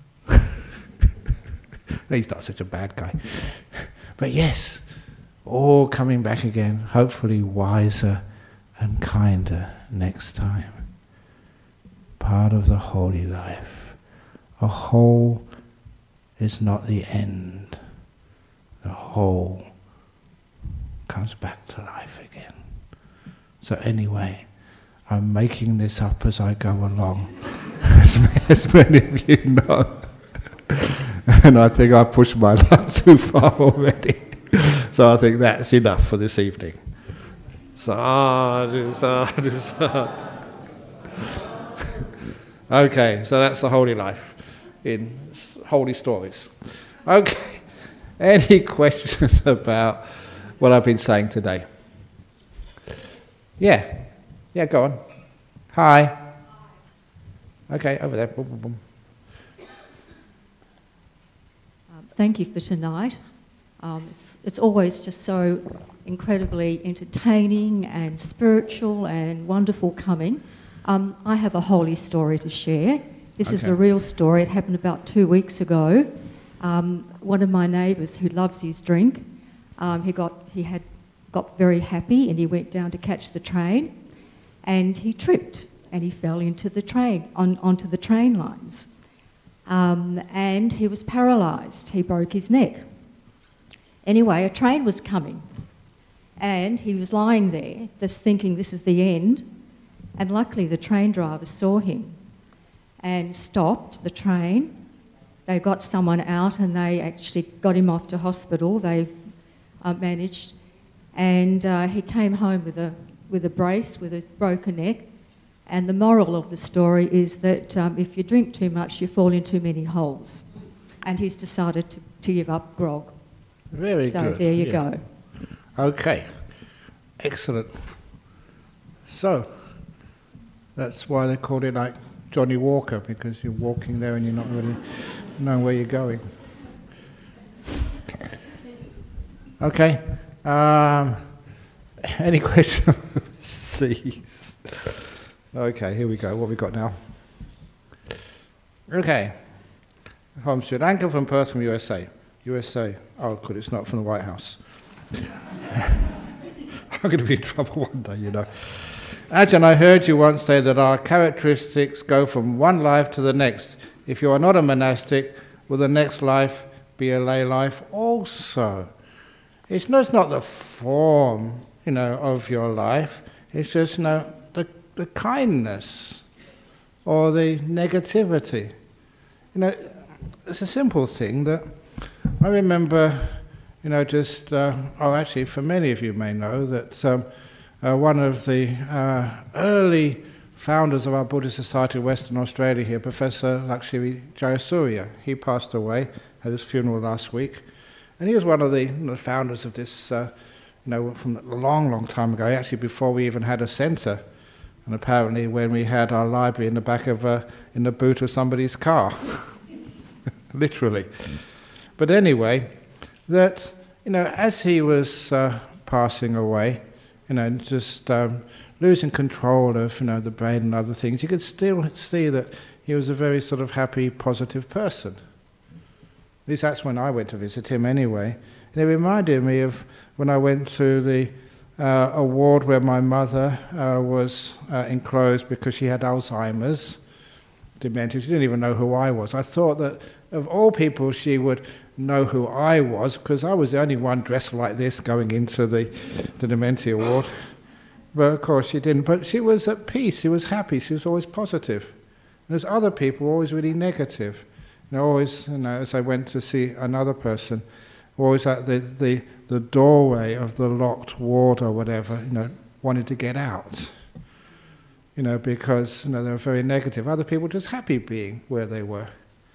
He's not such a bad guy. But yes, all coming back again, hopefully wiser and kinder next time. Part of the holy life. A whole is not the end. The whole comes back to life again. So anyway, I'm making this up as I go along, as, as many of you know. And I think I've pushed my luck too far already. So I think that's enough for this evening. Sadhu, sadhu, sadhu. Okay, so that's the holy life in holy stories. Okay, any questions about what I've been saying today? Yeah, yeah, go on. Hi. Okay, over there. Boom, boom, boom. Um, thank you for tonight. Um, it's, it's always just so incredibly entertaining and spiritual and wonderful coming. Um, I have a holy story to share. This okay. is a real story. It happened about two weeks ago. Um, one of my neighbours who loves his drink, um, he got he had got very happy and he went down to catch the train, and he tripped and he fell into the train on onto the train lines, um, and he was paralysed. He broke his neck. Anyway, a train was coming, and he was lying there, just thinking this is the end. And luckily, the train driver saw him and stopped the train. They got someone out and they actually got him off to hospital. They uh, managed, and uh, he came home with a with a brace, with a broken neck. And the moral of the story is that um, if you drink too much, you fall in too many holes. And he's decided to, to give up grog. Very so good. So there you yeah. go. Okay, excellent. So, that's why they called it like Johnny Walker, because you're walking there and you're not really knowing where you're going. Okay, um, any questions? Overseas. Okay, here we go. What have we got now? Okay, from Sri Lanka, from Perth, from U S A. U S A. Oh, good, it's not from the White House. I'm going to be in trouble one day, you know. Ajahn, I heard you once say that our characteristics go from one life to the next. If you are not a monastic, will the next life be a lay life also? It's not, it's not the form, you know, of your life. It's just, you know, the, the kindness or the negativity. You know, it's a simple thing that I remember you know, just, uh, oh, actually, for many of you may know that um, uh, one of the uh, early founders of our Buddhist Society of Western Australia here, Professor Lakshmi Jayasuriya, he passed away at his funeral last week. And he was one of the, the founders of this, uh, you know, from a long, long time ago, actually before we even had a centre. And apparently when we had our library in the back of, uh, in the boot of somebody's car. Literally. But anyway, that, you know, as he was uh, passing away, you know, just um, losing control of, you know, the brain and other things, you could still see that he was a very sort of happy, positive person. At least that's when I went to visit him anyway. And it reminded me of when I went to the uh, a ward where my mother uh, was uh, enclosed because she had Alzheimer's, dementia. She didn't even know who I was. I thought that of all people she would know who I was, because I was the only one dressed like this going into the, the dementia ward. But of course she didn't. But she was at peace, she was happy, she was always positive. And there's other people always really negative. You know, always, you know, as I went to see another person, always at the, the, the doorway of the locked ward or whatever, you know, wanted to get out. You know, because, you know, they were very negative. Other people just happy being where they were.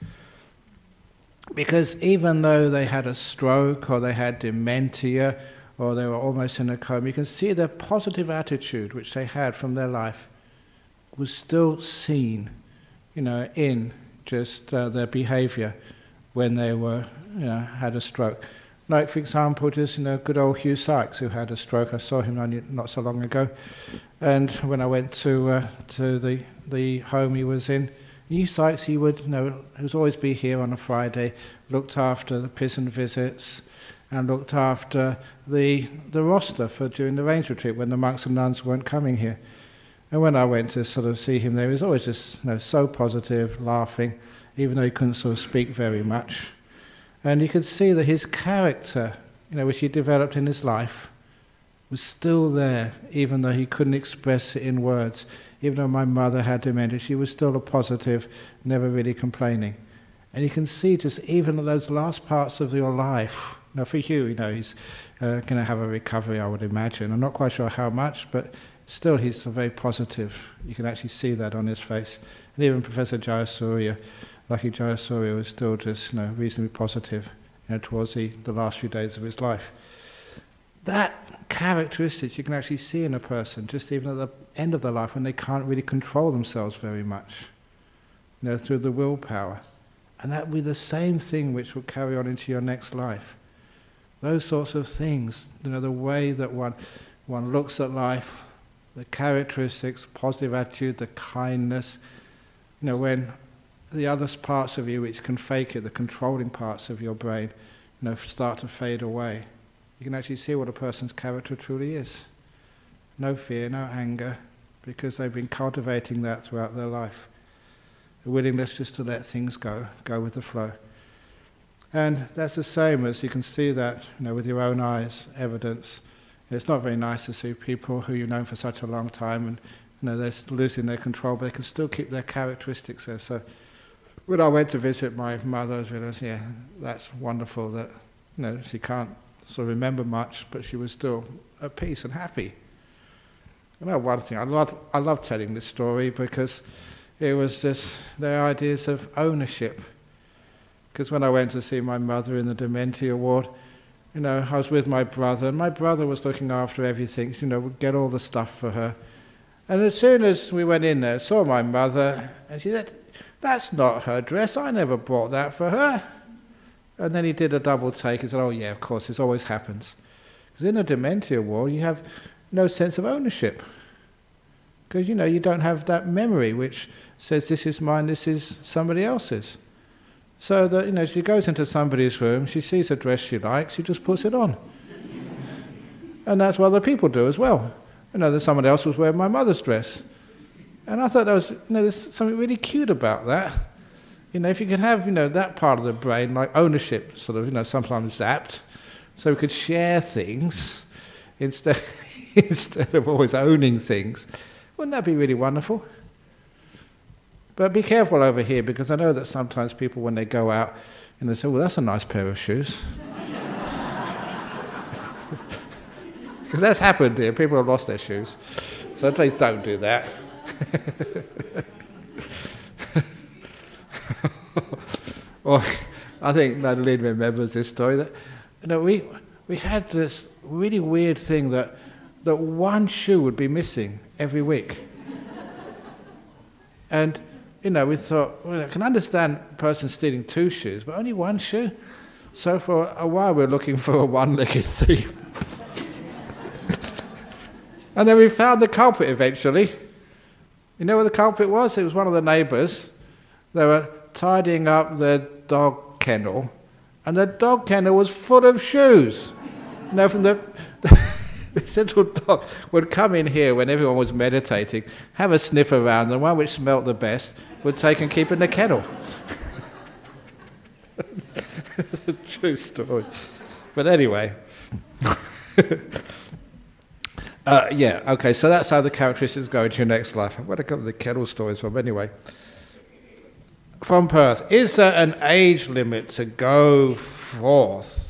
Because even though they had a stroke or they had dementia or they were almost in a coma, you can see their positive attitude which they had from their life was still seen, you know, in just uh, their behavior when they were, you know, had a stroke. Like, for example, just, you know, good old Hugh Sykes, who had a stroke. I saw him only not so long ago. And when I went to uh, to the, the home he was in, Hugh Sykes, he would, you know, he would always be here on a Friday, looked after the prison visits, and looked after the, the roster for during the Rains Retreat when the monks and nuns weren't coming here. And when I went to sort of see him there, he was always just, you know, so positive, laughing, even though he couldn't sort of speak very much. And you could see that his character, you know, which he developed in his life, was still there, even though he couldn't express it in words. Even though my mother had dementia, she was still a positive, never really complaining. And you can see just even in those last parts of your life, now for Hugh, you know, he's uh, going to have a recovery, I would imagine. I'm not quite sure how much, but still he's very positive. You can actually see that on his face. And even Professor Jayasuriya, Lucky Jayasuriya, was still just, you know, reasonably positive, you know, towards the, the last few days of his life. That characteristics you can actually see in a person, just even at the end of their life when they can't really control themselves very much, you know, through the willpower. And that will be the same thing which will carry on into your next life. Those sorts of things, you know, the way that one, one looks at life, the characteristics, positive attitude, the kindness, you know, when the other parts of you which can fake it, the controlling parts of your brain, you know, start to fade away. You can actually see what a person's character truly is. No fear, no anger, because they've been cultivating that throughout their life. A willingness just to let things go, go with the flow. And that's the same as you can see that, you know, with your own eyes, evidence. It's not very nice to see people who you've known for such a long time and, you know, they're losing their control, but they can still keep their characteristics there. So when I went to visit my mother, I realized, yeah, that's wonderful that, you know, she can't sort of remember much, but she was still at peace and happy. You know, one thing, I love, I love telling this story because it was just their ideas of ownership. Because when I went to see my mother in the dementia ward, you know, I was with my brother, and my brother was looking after everything, you know, would get all the stuff for her. And as soon as we went in there, saw my mother, and she said, "That's not her dress, I never bought that for her." And then he did a double take and said, "Oh yeah, of course, this always happens." Because in a dementia ward, you have no sense of ownership. Because, you know, you don't have that memory which says, this is mine, this is somebody else's. So that, you know, she goes into somebody's room, she sees a dress she likes, she just puts it on. And that's what other people do as well. You know, that someone else was wearing my mother's dress. And I thought that was, you know, there's something really cute about that. You know, if you could have, you know, that part of the brain, like ownership, sort of, you know, sometimes zapped, so we could share things instead, instead of always owning things. Wouldn't that be really wonderful? But be careful over here, because I know that sometimes people, when they go out, and they say, "Well, that's a nice pair of shoes." Because that's happened here. People have lost their shoes. So please don't do that. Or I think Madeline remembers this story that, you know, we we had this really weird thing that that one shoe would be missing every week. And, you know, we thought, well, I can understand a person stealing two shoes, but only one shoe? So for a while we were looking for a one-legged thief. And then we found the culprit eventually. You know what the culprit was? It was one of the neighbours. They were tidying up their dog kennel, and the dog kennel was full of shoes. You know, from the... This little dog would come in here when everyone was meditating, have a sniff around, and the one which smelt the best would take and keep in the kennel. It's a true story. But anyway. uh, yeah, okay, so that's how the characteristics go into your next life. Where did I come the kennel stories from anyway? From Perth. Is there an age limit to go forth?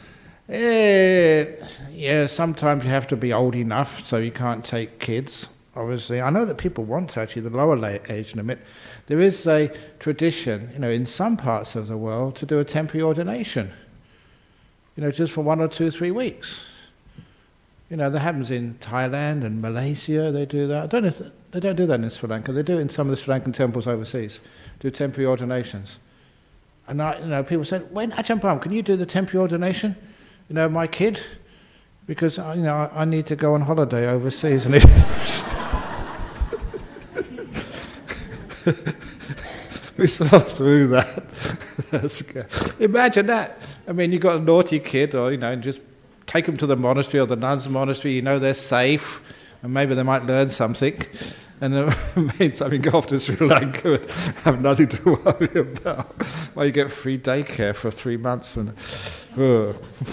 It, yeah, sometimes you have to be old enough, so you can't take kids, obviously. I know that people want to, actually, the lower age limit. There is a tradition, you know, in some parts of the world to do a temporary ordination, you know, just for one or two, three weeks. You know, that happens in Thailand and Malaysia, they do that. I don't know if they don't do that in Sri Lanka. They do it in some of the Sri Lankan temples overseas, do temporary ordinations. And, I, you know, people said, when Ajahn Brahm, can you do the temporary ordination? You know, my kid, because, you know, I need to go on holiday overseas. And we saw through that. That's good. Imagine that. I mean, you've got a naughty kid, or, you know, just take them to the monastery or the nuns' monastery, you know they're safe, and maybe they might learn something. And then means I mean, go off to Sri Lanka and have nothing to worry about. Well, you get free daycare for three months. When, oh.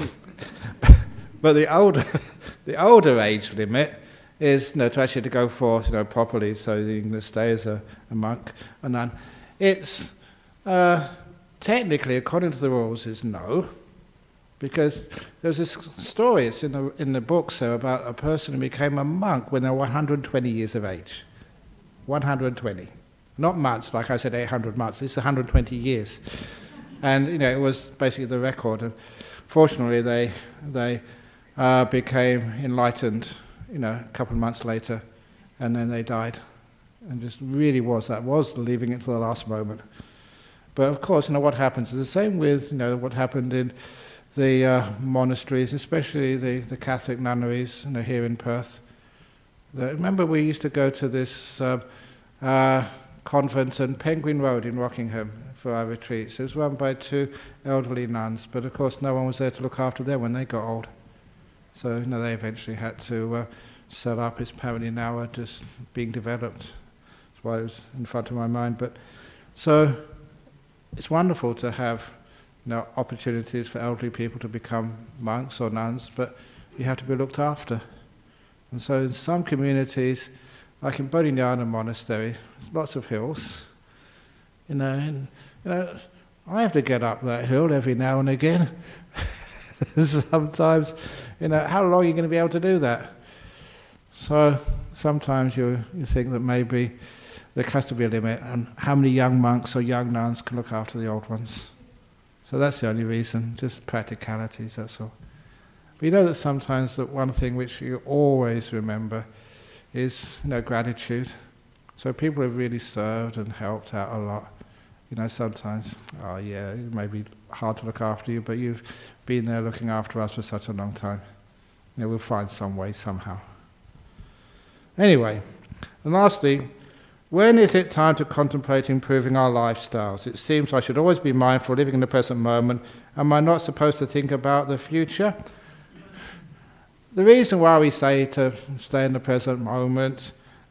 But the older, the older age limit is, you know, to actually to go forth, you know, properly, so you can stay as a, a monk, a nun. It's uh, technically, according to the rules, is no, because there's this story. It's in the in the books there about a person who became a monk when they were one hundred twenty years of age. one hundred twenty, not months, like I said, eight hundred months. This is one hundred twenty years, and you know it was basically the record. And fortunately, they they uh, became enlightened, you know, a couple of months later, and then they died. And just really was that was leaving it to the last moment. But of course, you know what happens is the same with you know what happened in the uh, monasteries, especially the the Catholic nunneries, you know, here in Perth. The, remember, we used to go to this uh, uh, convent on Penguin Road in Rockingham for our retreats. It was run by two elderly nuns, but of course no one was there to look after them when they got old. So you know, they eventually had to uh, set up. It's apparently now uh, just being developed. That's why it was in front of my mind. But so it's wonderful to have you know, opportunities for elderly people to become monks or nuns, but you have to be looked after. And so in some communities, like in Bodhinyana Monastery, there's lots of hills, you know, and, you know, I have to get up that hill every now and again. Sometimes, you know, how long are you going to be able to do that? So sometimes you, you think that maybe there has to be a limit on how many young monks or young nuns can look after the old ones. So that's the only reason, just practicalities, that's all. But you know that sometimes that one thing which you always remember is, you know, gratitude. So people have really served and helped out a lot. You know, sometimes, oh yeah, it may be hard to look after you, but you've been there looking after us for such a long time. You know, we'll find some way somehow. Anyway, and lastly, when is it time to contemplate improving our lifestyles? It seems I should always be mindful, living in the present moment. Am I not supposed to think about the future? The reason why we say to stay in the present moment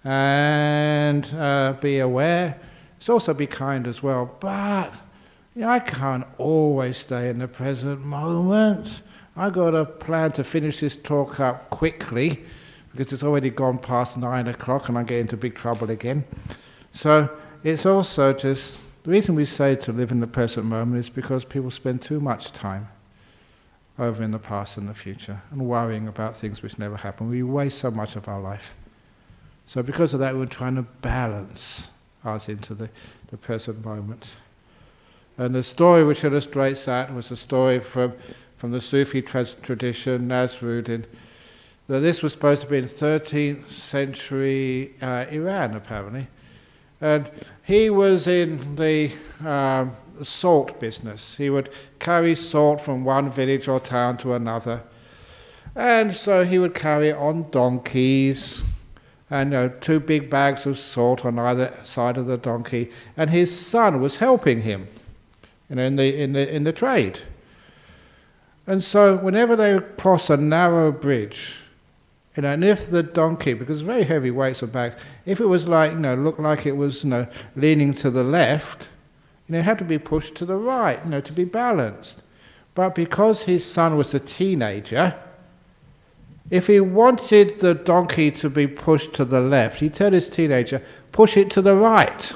and uh, be aware, is also be kind as well. But you know, I can't always stay in the present moment. I've got a plan to finish this talk up quickly, because it's already gone past nine o'clock and I get into big trouble again. So it's also just, the reason we say to live in the present moment is because people spend too much time over in the past and the future, and worrying about things which never happen. We waste so much of our life. So because of that, we're trying to balance us into the, the present moment. And the story which illustrates that was a story from, from the Sufi tra tradition, Nasruddin, that this was supposed to be in thirteenth century uh, Iran, apparently. And he was in the um, salt business. He would carry salt from one village or town to another. And so he would carry it on donkeys, and you know, two big bags of salt on either side of the donkey. And his son was helping him, you know, in the, in the, in the trade. And so whenever they would cross a narrow bridge, you know, and if the donkey, because very heavy weights of bags, if it was like, you know, looked like it was, you know, leaning to the left, you know, it had to be pushed to the right, you know, to be balanced. But because his son was a teenager, if he wanted the donkey to be pushed to the left, he'd tell his teenager, push it to the right.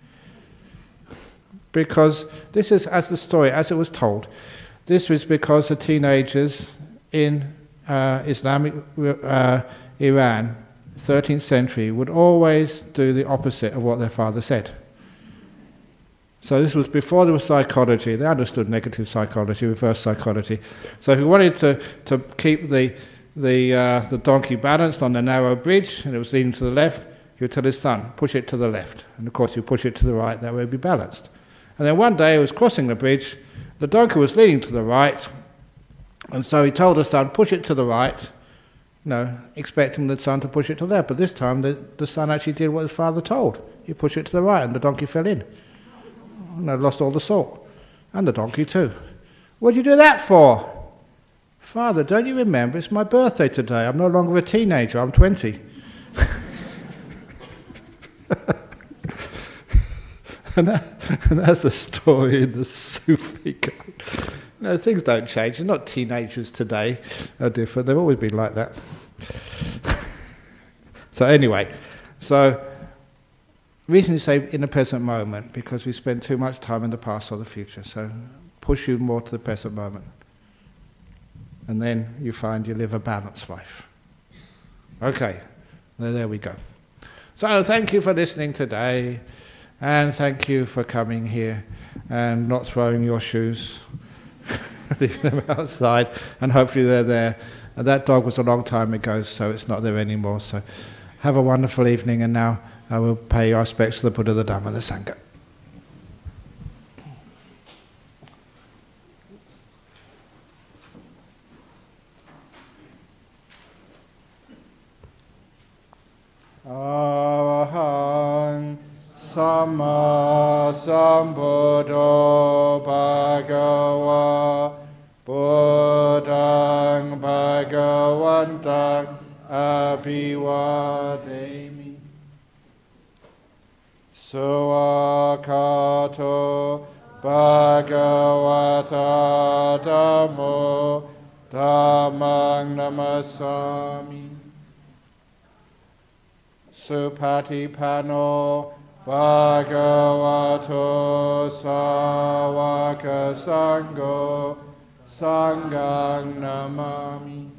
Because this is, as the story, as it was told, this was because the teenagers in uh, Islamic uh, Iran, thirteenth century, would always do the opposite of what their father said. So this was before there was psychology. They understood negative psychology, reverse psychology. So if he wanted to, to keep the, the, uh, the donkey balanced on the narrow bridge, and it was leaning to the left, he would tell his son, push it to the left. And of course you push it to the right, that way it would be balanced. And then one day he was crossing the bridge, the donkey was leaning to the right, and so he told the son, push it to the right, you know, expecting the son to push it to the left. But this time the, the son actually did what his father told. He pushed it to the right and the donkey fell in. And I lost all the salt. And the donkey too. What did you do that for? Father, don't you remember? It's my birthday today. I'm no longer a teenager. I'm twenty. and, that, and that's a story in the Sufi code. No, things don't change. It's not teenagers today are different. They've always been like that. So anyway, so reason you say in the present moment, because we spend too much time in the past or the future. So push you more to the present moment. And then you find you live a balanced life. Okay, well, there we go. So thank you for listening today, and thank you for coming here and not throwing your shoes, leaving them outside, and hopefully they're there. And that dog was a long time ago, so it's not there anymore. So have a wonderful evening, and now I will pay our respects to the Buddha, the Dhamma, and the Sangha. Arahant Samma Sambuddho Bhagava Buddhang Bhagavantang Abhivademi Suakato Bhagavata Dhammo Dhammang Namasami Supatipano Bhagavato Sāvaka Sangho Sanghang Namami.